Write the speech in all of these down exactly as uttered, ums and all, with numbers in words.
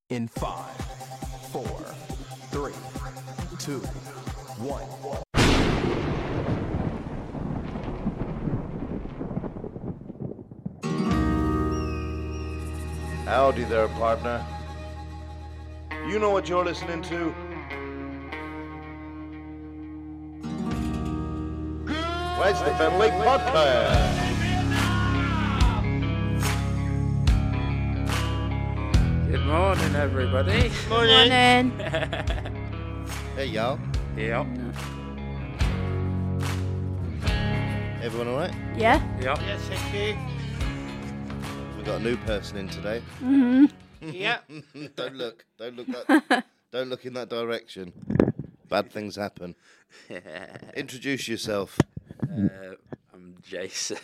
In five, four, three, two, one. Howdy there, partner. You know what you're listening to? Where's the Fenwick Podcast? Good morning, everybody. Morning. Hey, y'all. Yep. Everyone all right? Yeah. Yep. Yes, thank you. We got a new person in today. Mhm. Yeah. Don't look. Don't look that. Don't look in that direction. Bad things happen. Introduce yourself. Uh, I'm Jason.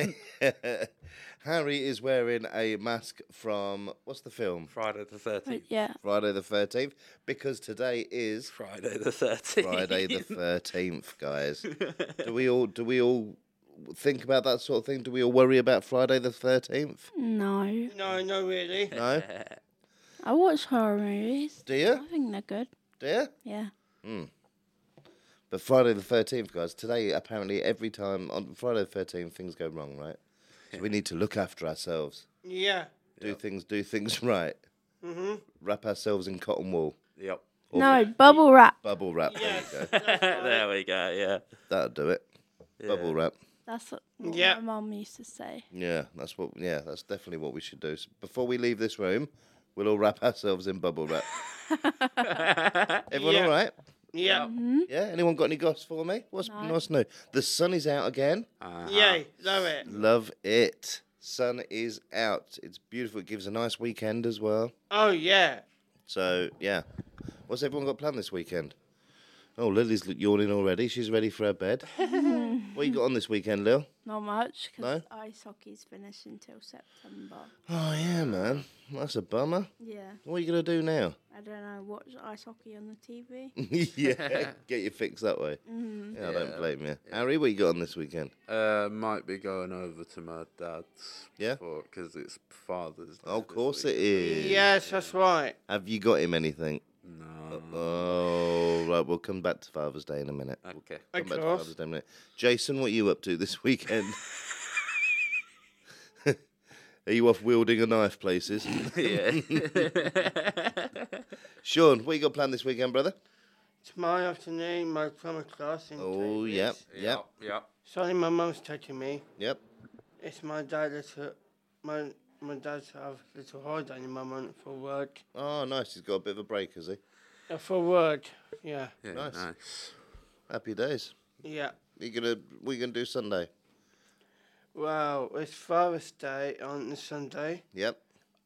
Harry is wearing a mask from what's the film? Friday the thirteenth. Yeah. Friday the thirteenth. Because today is Friday the thirteenth. Friday the thirteenth, guys. Do we all? Do we all? Think about that sort of thing? Do we all worry about Friday the thirteenth? No. No, no, really. No? I watch horror movies. Do you? I think they're good. Do you? Yeah. But Friday the thirteenth, guys, today apparently every time on Friday the thirteenth things go wrong, right? So we need to look after ourselves. Yeah. Do things do things right. Mm-hmm. Wrap ourselves in cotton wool. Yep. Or No, bubble wrap. Bubble wrap. Yes. There you go. That's right. There we go. Yeah. That'll do it. Yeah. Bubble wrap. That's what, what Yeah. my mum used to say. Yeah, that's what yeah, that's definitely what we should do. So before we leave this room, we'll all wrap ourselves in bubble wrap. Everyone Yeah. all right? Yeah. Yeah? Anyone got any goss for me? What's No. what's new? The sun is out again. Uh-huh. Yay. Love it. Love it. Sun is out. It's beautiful. It gives a nice weekend as well. Oh, yeah. So, yeah. What's everyone got planned this weekend? Oh, Lily's yawning already. She's ready for her bed. What you got on this weekend, Lil? Not much, because No? ice hockey's finished until September. Oh, yeah, man. That's a bummer. Yeah. What are you going to do now? I don't know, watch ice hockey on the T V. Yeah, get your fix that way. Mhm. Yeah, I don't Yeah. blame you. Harry, what you got on this weekend? Uh, might be going over to my dad's. Yeah? Because it's Father's Day. Oh, of this course it weekend. is. Yes, that's right. Have you got him anything? No. Oh, right. We'll come back to Father's Day in a minute. We'll Okay. come Of back to course. Father's Day in a minute. Jason, what are you up to this weekend? Are you off wielding a knife places? Yeah. Sean, what you got planned this weekend, brother? Tomorrow afternoon, my plumber class in Oh, Cambridge. yep, yep, Yep. Sorry, my mum's taking me. yep. It's my dad little, my my dad's have a little holiday in the moment for work. Oh, nice. He's got a bit of a break, has he? Uh, for work, yeah. Yeah. Nice. Nice. Happy days. Yeah. You gonna? What you gonna do Sunday? Well, it's Father's Day on the Sunday. Yep,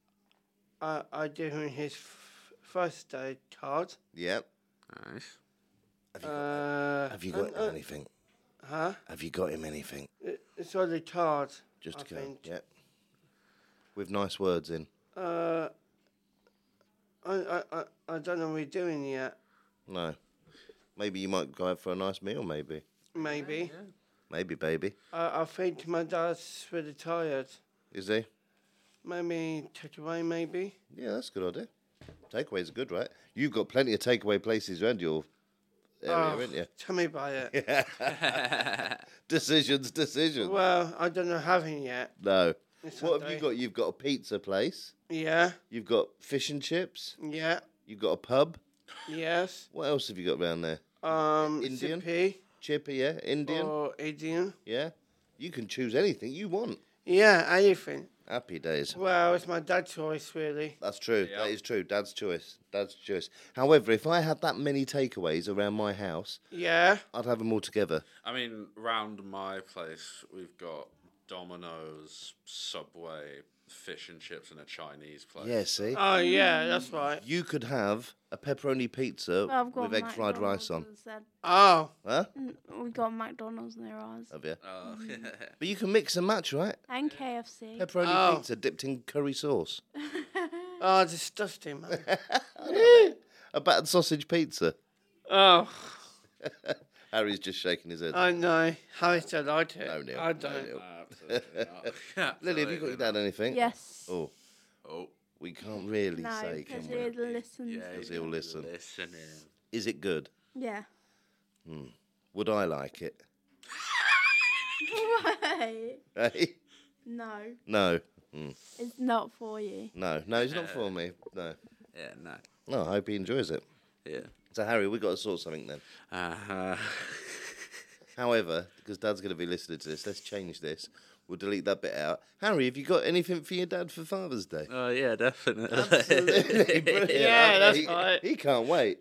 I I give him his f- first day card. yep. Nice. Have you got, Uh, have you got and, uh, him anything? Huh? Have you got him anything? It- It's on the card. Just I to go. think. Yep. With nice words in. Uh, I, I, I, I don't know what we're doing yet. No. Maybe you might go out for a nice meal. Maybe. Maybe. Maybe, baby. I, I think my dad's really tired. Is he? Maybe take away, maybe. Yeah, that's a good idea. Takeaways are good, right? You've got plenty of takeaway places around your area, Oh, haven't you? Tell me about it. Decisions, decisions. Well, I don't know having yet. No. It's What have you Sunday. got? You've got a pizza place. Yeah. You've got fish and chips. Yeah. You've got a pub. Yes. What else have you got around there? Um. Indian? Zippy Chippy, yeah? Indian, or Indian. yeah? You can choose anything you want. Yeah. Anything. Happy days. Well, it's my dad's choice, really. That's true. Yeah. That is true. Dad's choice. Dad's choice. However, if I had that many takeaways around my house, Yeah. I'd have them all together. I mean, round my place, we've got Domino's, Subway, fish and chips, and a Chinese place. Yeah, see? Oh, yeah. That's right. You could have a pepperoni pizza Well, I've got with egg fried rice McDonald's on. instead. Oh. Huh? Mm, We got McDonald's near ours. Have you? Oh, But you can mix and match, right? And K F C. Pepperoni Oh. pizza dipped in curry sauce. Oh, disgusting, man. A battered sausage pizza. Oh. Harry's just shaking his head. I know. How do I like it? No, Neil. I No, don't. Neil. absolutely not. Lily, have you got your dad anything? Yes. Oh, Oh, We can't really No, say, because can we? he'd listen. Yeah, Because he's he'll listen. listening. Is it good? Yeah. Would I like it? Why? Hey? No, No. it's not for you. No. No, it's not for me. No. Yeah, no. No, I hope he enjoys it. Yeah. So, Harry, we've got to sort something then. Uh-huh. However, because Dad's going to be listening to this, let's change this. We'll delete that bit out. Harry, have you got anything for your dad for Father's Day? Oh, yeah, definitely. Absolutely brilliant. Yeah, that's he, right. He can't wait.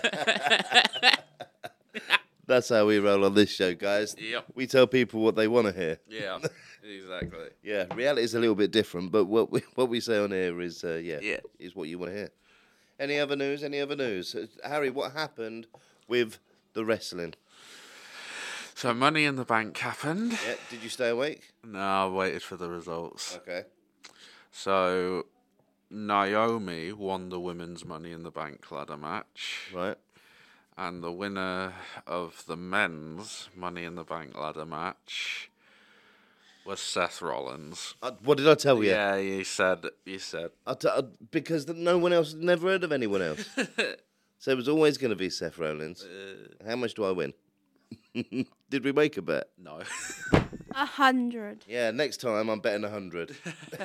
That's how we roll on this show, guys. Yep. We tell people what they want to hear. Yeah, exactly. Yeah, reality is a little bit different, but what we what we say on here is uh, yeah, Yeah. is what you want to hear. Any other news? Any other news? Uh, Harry, what happened with the wrestling? So Money in the Bank happened. Yeah, did you stay awake? No, I waited for the results. Okay. So Naomi won the women's Money in the Bank ladder match. Right. And the winner of the men's Money in the Bank ladder match was Seth Rollins. Uh, what did I tell you? Yeah, you said, you said. I t- uh, because th- no one else, never heard of anyone else. So it was always going to be Seth Rollins. Uh, How much do I win? Did we make a bet? no. A hundred. Yeah, next time I'm betting a hundred.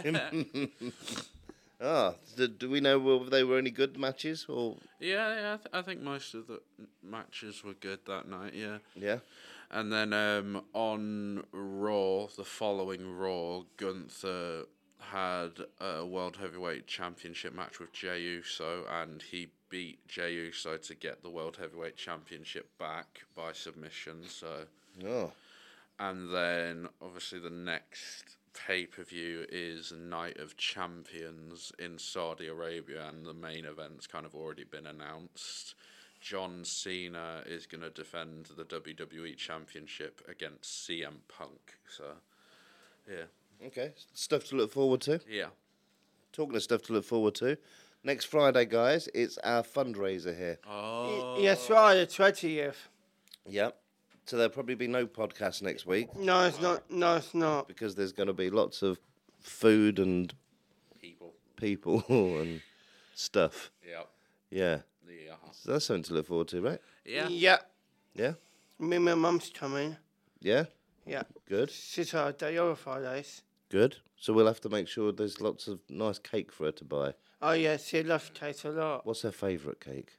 Ah, do, do we know whether they were any good matches or? yeah, yeah I, th- I think most of the matches were good that night, yeah. Yeah. And then um, on Raw, the following Raw, Gunther had a World Heavyweight Championship match with Jey Uso, and he beat Jey Uso to get the World Heavyweight Championship back by submission. So, Oh. and then obviously the next pay-per-view is Night of Champions in Saudi Arabia, and the main event's kind of already been announced. John Cena is going to defend the W W E Championship against C M Punk. So, yeah. Okay. Stuff to look forward to. Yeah. Talking of stuff to look forward to. Next Friday, guys, it's our fundraiser here. Oh. Yes, right, the twentieth. Yep. So there'll probably be no podcast next week No, it's not. No, it's not. because there's going to be lots of food and People. people and stuff. Yeah. Yeah. Yeah. So that's something to look forward to, right? Yeah. Yeah. Yeah. Me and my mum's coming. Yeah. Yeah. Good. She's our day over Fridays. Good. So we'll have to make sure there's lots of nice cake for her to buy. Oh, yeah, she loves cake a lot. What's her favourite cake?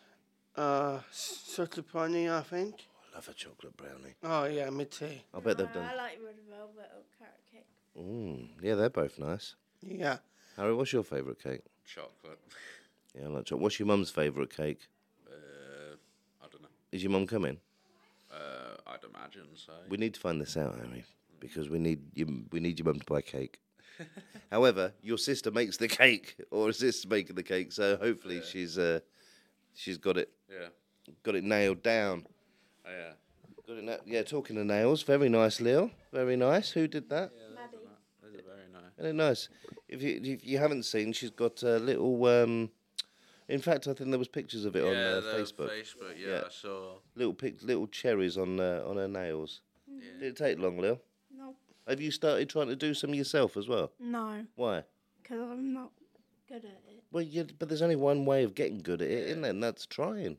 Uh, chocolate brownie, I think. I love a chocolate brownie. Oh, yeah, me too. I bet they've I done. like red velvet or carrot cake. Mm, yeah, they're both nice. Yeah. Harry, what's your favourite cake? Chocolate. Yeah, I like chocolate. What's your mum's favourite cake? Uh, I don't know. Is your mum coming? Uh, I'd imagine so. We need to find this out, Harry, because we need you. We need your mum to buy cake. However, your sister makes the cake, or her sister's making the cake, so hopefully Yeah. she's uh, she's got it Yeah. got it nailed down. Oh, yeah. Got it. Na- yeah, talking of nails, very nice, Lil. Very nice. Who did that? Maddie. Those are very nice. Very nice. If you if you haven't seen, she's got a little. Um, in fact, I think there was pictures of it on yeah, uh, the Facebook. Facebook, yeah, Yeah. I saw. Little pic- little cherries on uh, on her nails. Yeah. Did it take long, Lil? No. Have you started trying to do some yourself as well? No, Why? because I'm not good at it. Well, yeah, but there's only one way of getting good at it, isn't there? And that's trying.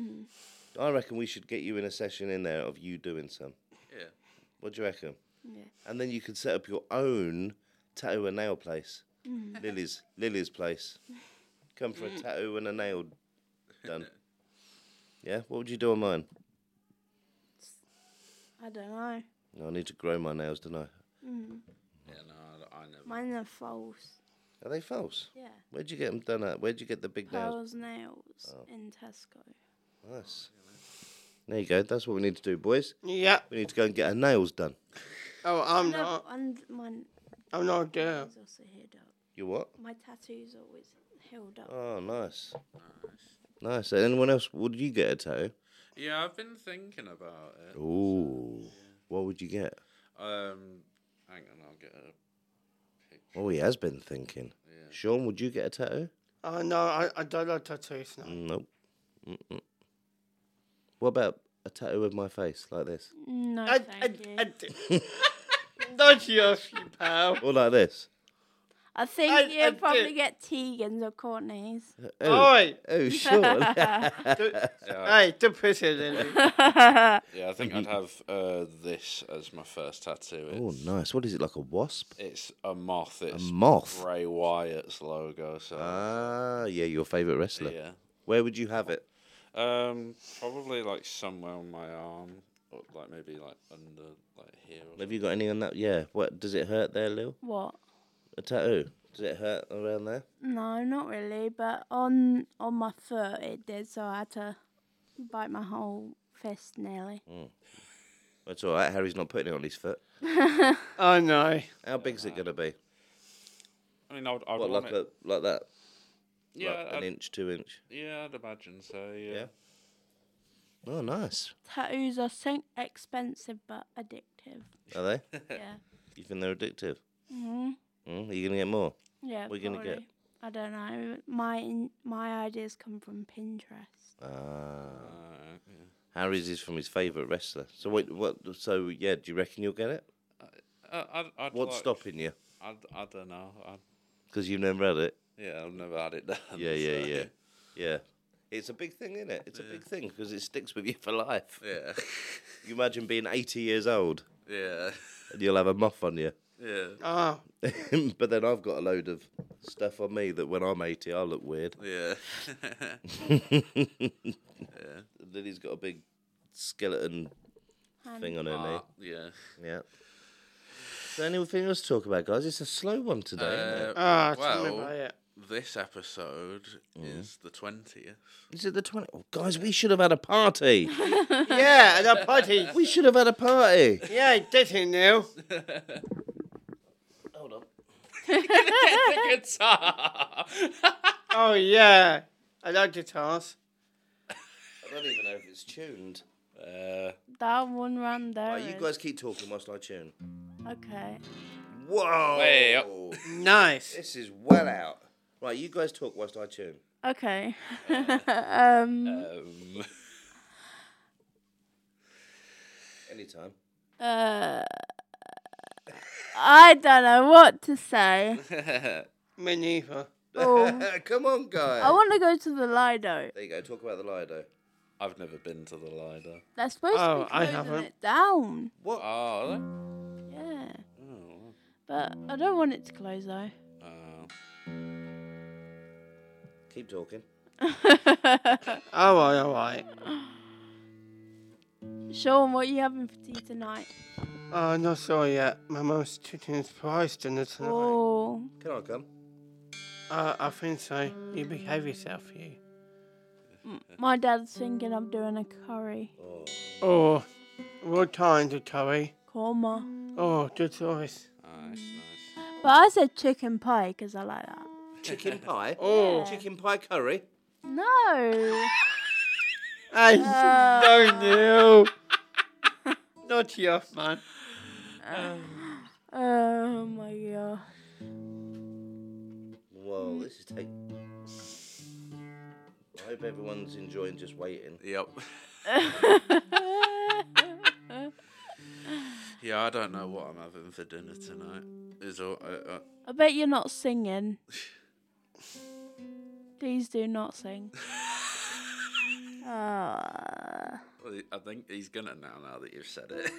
I reckon we should get you in a session in there of you doing some. Yeah. What do you reckon? Yeah. And then you could set up your own tattoo and nail place. Lily's Lily's place. Come for a tattoo and a nail done. Yeah? What would you do on mine? I don't know. No, I need to grow my nails, don't I? Yeah, no, I, I never. Mine are false. Are they false? Yeah. Where'd you get them done at? Where'd you get the big nails? Pearls nails in Tesco. Nice. There you go. That's what we need to do, boys. Yeah. We need to go and get our nails done. Oh, I'm And, uh, not. and mine I'm not there. is also healed up. You what? My tattoo's always healed up. Oh, nice. Nice. Nice. Anyone else? Would you get a tattoo? Yeah, I've been thinking about it. Ooh. What would you get? Um, hang on, I'll get a picture. Oh, he has been thinking. Yeah. Sean, would you get a tattoo? Oh, no, I, I don't like tattoos now. Nope. Mm-mm. What about a tattoo of my face like this? No, I, thank I, you. I, Not yours, you pal. Or like this? I think I- you'll I probably did. get Tegan's or Courtney's. Oh, Oi! oh, Sean. Yeah, Hey, don't push it, Lily. yeah, I think I'd have uh, this as my first tattoo. It's, Oh, nice. What is it, like a wasp? it's a moth. It's moth? Bray Wyatt's logo. So Ah, yeah, your favourite wrestler. yeah, Where would you have it? um, probably like somewhere on my arm, or like maybe like under like here. Or Have you got any on that? Yeah. What does it hurt there, Lil? What? A tattoo? Does it hurt around there? No, not really. But on on my foot it did, so I had to bite my whole fist nearly. It's all right. Harry's not putting it on his foot. Oh no. How big's it gonna be? I mean, I'd, I'd What, want like it. a, like that? Yeah, Like an I'd, inch, two inch. yeah, I'd imagine so. Yeah. Yeah. Oh, nice. Tattoos are so expensive but addictive. Are they? Yeah. You think they're addictive? Mhm. Mm, are you gonna get more? Yeah. What are you gonna get? probably. I don't know. My in, my ideas come from Pinterest. Ah. Uh, yeah. Harry's is from his favourite wrestler. So what? What? So yeah, do you reckon you'll get it? Uh, I'd, I'd What's like, stopping you? I, I don't know. I'd, Because you've never had it. yeah, I've never had it done. Yeah, yeah, so- yeah, yeah. It's a big thing, isn't it? It's a big thing because it sticks with you for life. Yeah, You imagine being eighty years old yeah, and you'll have a moth on you. yeah, Oh, But then I've got a load of stuff on me that when I'm eighty, I'll look weird. yeah. Lily's got a big skeleton thing on her knee. Ah, yeah. Yeah. So anything else to talk about, guys? It's a slow one today, isn't it? Uh, ah, tell me well, about it. this episode is the twentieth. Is it the twentieth? Oh, guys, we should have had a party. Yeah, at a party. We should have had a party. Yeah, did it now. Hold on. The guitar. Oh yeah, I like guitars. I don't even know if it's tuned. Uh, That one round there. Right, you is- guys keep talking whilst I tune. Okay. Whoa! Way up. Nice. This is well out. Right, you guys talk whilst I tune. Okay. um. um, Anytime. Uh. I don't know what to say. Me neither. Oh. Come on, guys. I want to go to the Lido. There you go. Talk about the Lido. I've never been to the Lido. They're supposed Oh, to be I closing haven't. it down. What? Oh, are they? Yeah. Oh, But I don't want it to close though. oh. Keep talking. All right, all right. Sean, what are you having for tea tonight? Oh, not sure yet. My mum's cooking a surprise dinner tonight. Oh. Can I come? Uh, I think so. You behave yourself, you. My dad's thinking of doing a curry. Oh, what kind of curry? Korma. Oh, good choice. Nice, nice. But I said chicken pie because I like that. Chicken pie? Oh, Chicken pie curry? No. I Uh. don't know. Not your man. Oh my god. Whoa, this is take. I hope everyone's enjoying just waiting. Yep. Yeah, I don't know what I'm having for dinner tonight. Is all. Uh, uh, I bet you're not singing. Please do not sing. Ah. well, I think he's gonna now. Now that you've said it.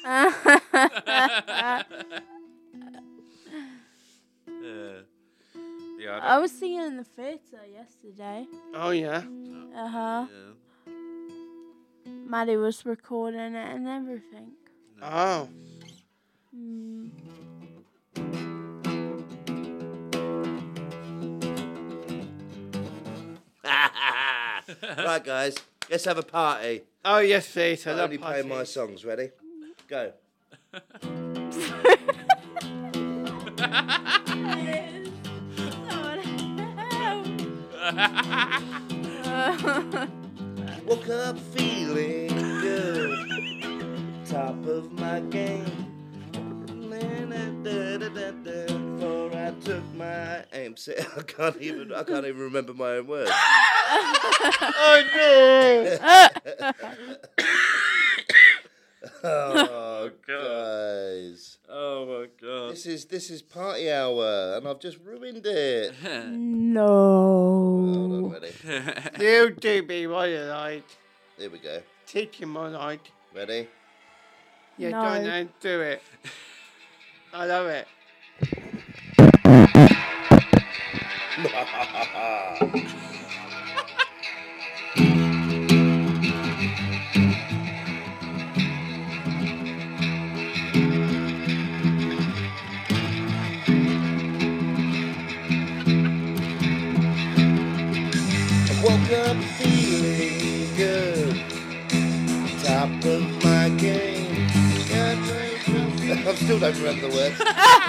uh, yeah. I I don't, was singing in the theatre yesterday. Oh, yeah. Uh huh. yeah. Maddie was recording it and everything. Oh. Mm. Right, guys, let's have a party. Oh, yes, please. I I love only play my parties. songs. Ready? Go. Woke up feeling good, top of my game. Before I took my aim, See, I can't even. I can't even remember my own words. Oh, no. Oh, God. guys. Oh my god. This is this is party hour, and I've just ruined it. No. Hold on, ready? You do be what you like. Here we go. Teach him what like. Ready? You No. don't know, do it. I love it. I woke up feeling good, top of my game. Got drink from- I still don't remember the words.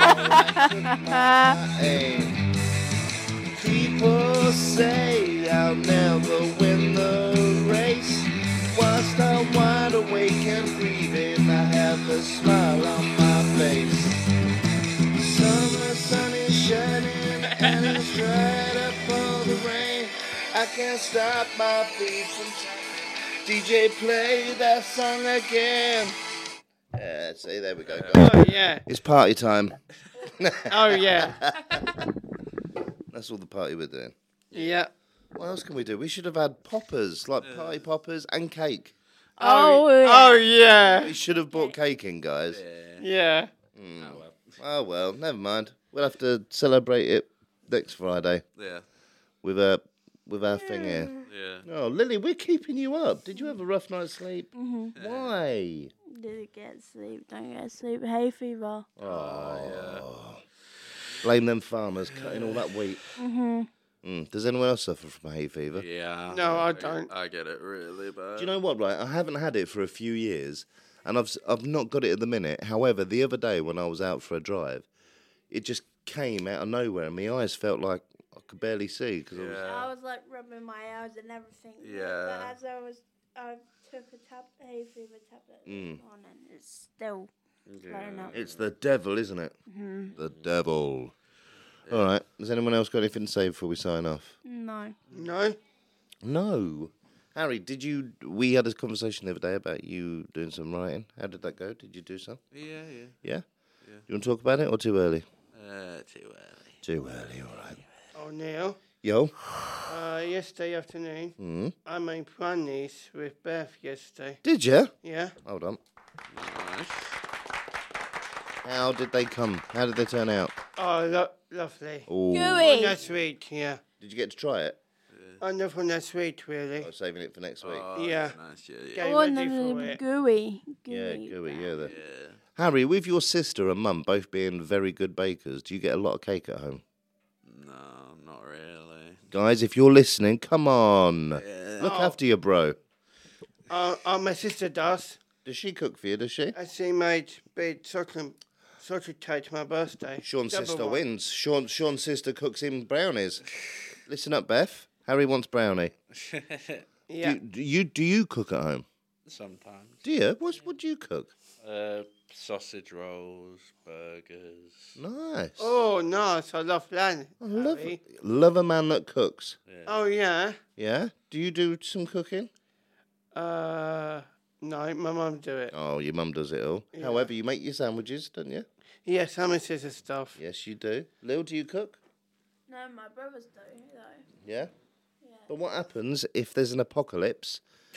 Hey. People say I'll never win the race. Whilst I'm wide awake and breathing, I have a smile on my face. Summer sun is shining and it's right up for the rain. I can't stop my feet from turning. D J, play that song again. Yeah, see, there we go, guys. Oh, yeah. It's party time. Oh, yeah. That's all the party we're doing. Yeah. What else can we do? We should have had poppers, like party poppers and cake. Oh, Oh, yeah. yeah. We should have brought cake in, guys. Yeah. Oh, well. Oh well, never mind. We'll have to celebrate it next Friday Yeah. with a with our thing here. Yeah. Oh, Lily, we're keeping you up. Did you have a rough night's sleep? Mm-hmm. Why? Didn't get sleep. Don't get sleep. Hay fever. Oh, blame them farmers cutting all that wheat. Mm-hmm. Mm. Does anyone else suffer from hay fever? Yeah. No, I don't. I get it really bad. Do you know what, right? I haven't had it for a few years, and I've, s- I've not got it at the minute. However, the other day when I was out for a drive, it just came out of nowhere, and my eyes felt like I could barely see. Cause I was, Yeah. I was like rubbing my eyes and everything. Yeah. But as I was, I took a tab, hay fever tablet Mm. this morning. It's still flaring up. It's the devil, isn't it? Mm-hmm. The devil. All right. Has anyone else got anything to say before we sign off? No. No? No. Harry, did you... We had a conversation the other day about you doing some writing. How did that go? Did you do some? Yeah, yeah. Yeah? You want to talk about it or too early? Uh, too early. Too early, all right. Oh, Neil. Yo. Uh, yesterday afternoon, Mm. I made brownies with Beth yesterday. Did you? Yeah? Hold on. Nice. How did they come? How did they turn out? Oh, lo- lovely. Oh. Gooey. That's sweet, yeah. Did you get to try it? I never found that sweet, really. I was saving it for next week. Oh, Yeah. that's nice. Yeah, yeah. Get I want ready them for to be it. gooey. Yeah, Gooey. gooey, yeah. The... Yeah. Harry, with your sister and mum both being very good bakers, do you get a lot of cake at home? No, not really. Guys, if you're listening, come on. Look Oh. after your bro. Uh, uh, my sister does. Does she cook for you, does she? And she made big chocolate, chocolate cake to my birthday. Sean's Double sister one. wins. Sean, Sean's sister cooks him brownies. Listen up, Beth. Harry wants brownie. Yeah. Do, do you do you cook at home? Sometimes. Do you? What what do you cook? Uh, sausage rolls, burgers. Nice. Oh, nice. I love that. I love Harry. love a man that cooks. Oh, yeah. Yeah. Do you do some cooking? Uh, no, my mum do it. Oh, your mum does it all. Yeah. However, you make your sandwiches, don't you? Yeah, some of sister stuff. Yes, you do. Lil, do you cook? No, my brothers do, though. Yeah. But what happens if there's an apocalypse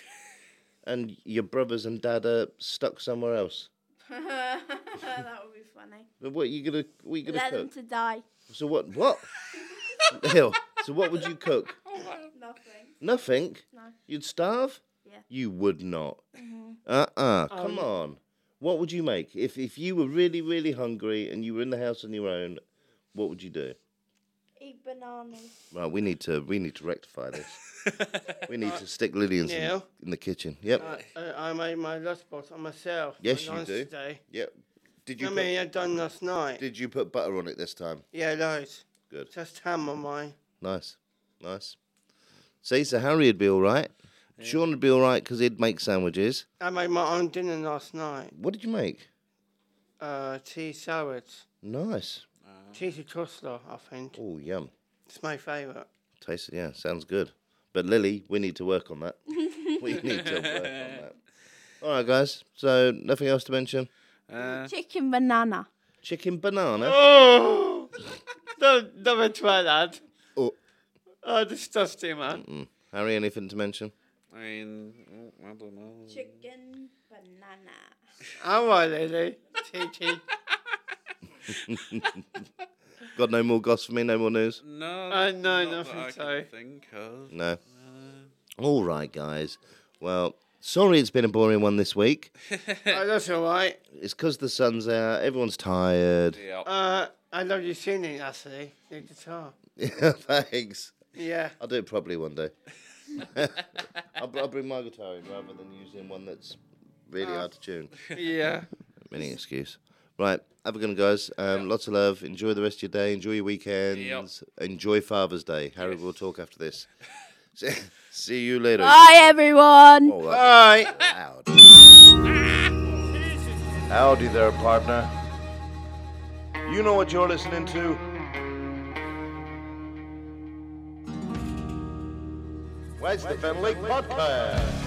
and your brothers and dad are stuck somewhere else? That would be funny. But what are you gonna what are you gonna Let them cook? to die. So what what? Lil, so what would you cook? Nothing. Nothing? No. You'd starve? Yeah. You would not. Uh-uh. Come on. What would you make? If if you were really, really hungry and you were in the house on your own, what would you do? Eat bananas. Well, we need to we need to rectify this. We need to stick Lillian's in, Neil? in the kitchen. Yep. I, I, I made my last box on myself. Yes, on you do. Today. Yep. Did you I put, mean, I done last night. did you put butter on it this time? Yeah, loads. Good. Just ham on mine. Nice. Nice. See, so Harry would be all right. Sean would be all right because he'd make sandwiches. I made my own dinner last night. What did you make? Uh, cheese salads. Nice. Cheesy coleslaw, I think. Oh, yum. It's my favourite. Tastes, yeah, sounds good. But Lily, we need to work on that. We need to work on that. All right, guys. So nothing else to mention. Uh, Chicken banana. Chicken banana. Oh! don't, don't try that. Oh. Oh, disgusting, man. Mm. Harry, anything to mention? I mean, I don't know. Chicken banana. All right, Lily. T T. Got no more goss for me? No more news? No, Uh, no, not nothing, that I sorry. can think of. No. Uh, All right, guys. Well, sorry it's been a boring one this week. Oh, that's all right. It's because the sun's out. Everyone's tired. yeah. Uh, I love you singing, actually, the guitar. Yeah, thanks. Yeah. I'll do it properly one day. I'll, I'll bring my guitar in rather than using one that's really hard to tune. Yeah. Any excuse. Right, have a good one, guys. Um, lots of love. Enjoy the rest of your day. Enjoy your weekends. Enjoy Father's Day. Harry, we'll talk after this. See, see you later. Bye, everyone. Oh, that Bye. was loud. Howdy there, partner. You know what you're listening to? West Fenley Podcast.